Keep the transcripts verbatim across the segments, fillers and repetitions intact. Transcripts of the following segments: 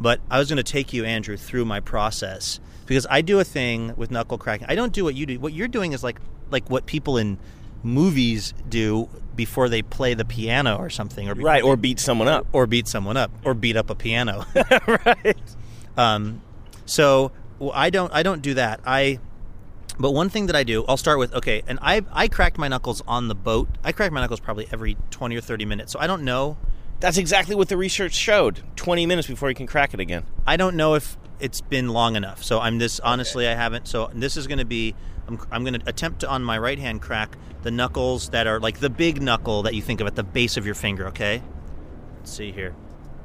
But I was going to take you, Andrew, through my process because I do a thing with knuckle cracking. I don't do what you do. What you're doing is like like what people in movies do before they play the piano or something, or right, they, or beat someone up, or beat someone up, or beat up a piano. Right. Um, so well, I don't I don't do that. I. But one thing that I do, I'll start with, okay, and I I cracked my knuckles on the boat. I crack my knuckles probably every twenty or thirty minutes, so I don't know. That's exactly what the research showed. twenty minutes before you can crack it again. I don't know if it's been long enough. So I'm this, honestly, okay. I haven't. So this is going to be, I'm, I'm going to attempt to, on my right hand, crack the knuckles that are like the big knuckle that you think of at the base of your finger, okay? Let's see here.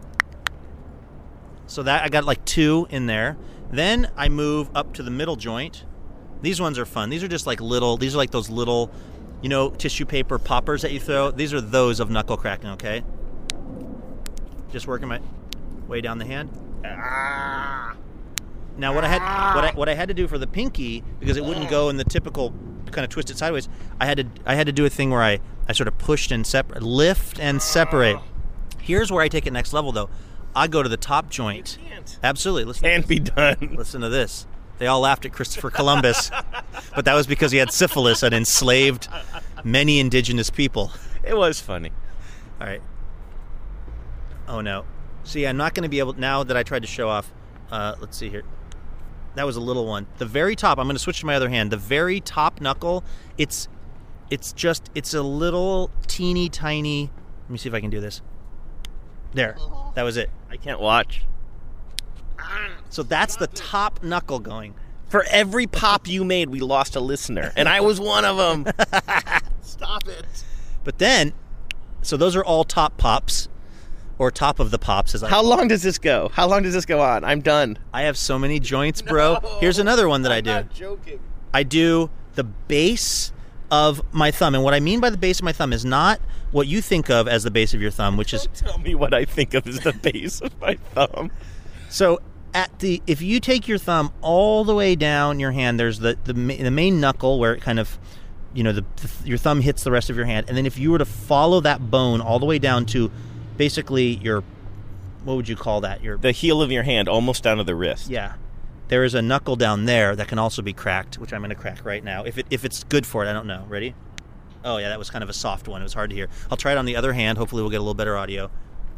So that, I got like two in there. Then I move up to the middle joint. These ones are fun. These are just like little, these are like those little, you know, tissue paper poppers that you throw. These are those of knuckle cracking, okay? Just working my way down the hand. Ah. Now what I had what I, what I had to do for the pinky, because it wouldn't go in the typical kind of twist it sideways, I had to I had to do a thing where I, I sort of pushed and separate, lift and separate. Here's where I take it next level though. I go to the top joint. You can't. Absolutely. Listen Can't be done. Listen to this. They all laughed at Christopher Columbus, but that was because he had syphilis and enslaved many indigenous people. It was funny. All right. Oh, no. See, I'm not going to be able... Now that I tried to show off... Uh, let's see here. That was a little one. The very top... I'm going to switch to my other hand. The very top knuckle, it's it's just... It's a little teeny tiny... Let me see if I can do this. There. That was it. I can't watch. So that's the top knuckle going. For every pop you made, we lost a listener. And I was one of them. Stop it. But then... So those are all top pops. Or top of the pops. As I How long does this go? How long does this go on? I'm done. I have so many joints, bro. No, Here's another one that I'm I do. I'm not joking. I do the base of my thumb. And what I mean by the base of my thumb is not what you think of as the base of your thumb, which Don't is... tell me what I think of as the base of my thumb. So at the if you take your thumb all the way down your hand, there's the, the, the main knuckle where it kind of, you know, the, the your thumb hits the rest of your hand. And then if you were to follow that bone all the way down to basically your, what would you call that? Your The heel of your hand, almost down to the wrist. Yeah. There is a knuckle down there that can also be cracked, which I'm going to crack right now. If it if it's good for it, I don't know. Ready? Oh, yeah, that was kind of a soft one. It was hard to hear. I'll try it on the other hand. Hopefully we'll get a little better audio.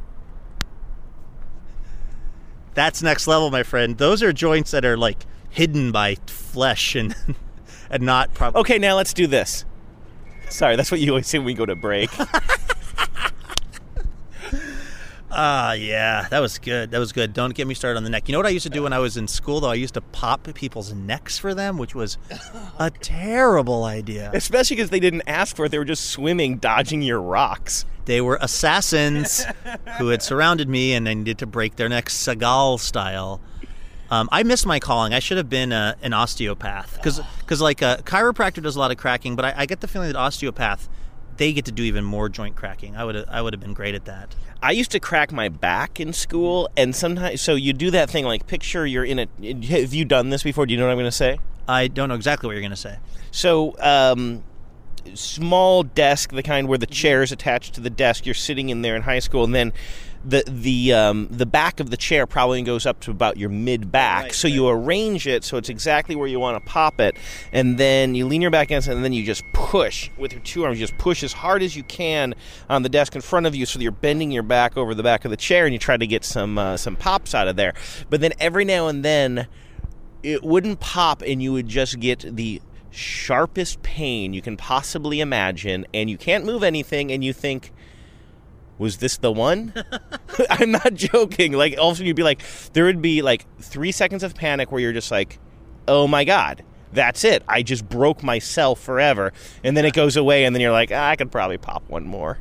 That's next level, my friend. Those are joints that are, like, hidden by flesh and and not probably... Okay, now let's do this. Sorry, that's what you always say when we go to break. Ah, uh, yeah, that was good. That was good. Don't get me started on the neck. You know what I used to do when I was in school, though? I used to pop people's necks for them, which was a terrible idea. Especially because they didn't ask for it. They were just swimming, dodging your rocks. They were assassins who had surrounded me, and I needed to break their necks, Seagal style. Um, I missed my calling. I should have been a, an osteopath. Because, like, a chiropractor does a lot of cracking, but I, I get the feeling that osteopath, they get to do even more joint cracking. I would I would have been great at that. I used to crack my back in school, and sometimes, so you do that thing, like, picture you're in a, have you done this before? Do you know what I'm going to say? I don't know exactly what you're going to say. So, um, small desk, the kind where the chair is attached to the desk, you're sitting in there in high school, and then the the um, the back of the chair probably goes up to about your mid-back, right, so right. You arrange it so it's exactly where you want to pop it, and then you lean your back against it, and then you just push with your two arms. You just push as hard as you can on the desk in front of you, so that you're bending your back over the back of the chair, and you try to get some uh, some pops out of there. But then every now and then, it wouldn't pop, and you would just get the sharpest pain you can possibly imagine, and you can't move anything, and you think, was this the one? I'm not joking. Like, all of a sudden you'd be like, there would be like three seconds of panic where you're just like, oh my God, that's it. I just broke myself forever. And then it goes away, and then you're like, ah, I could probably pop one more.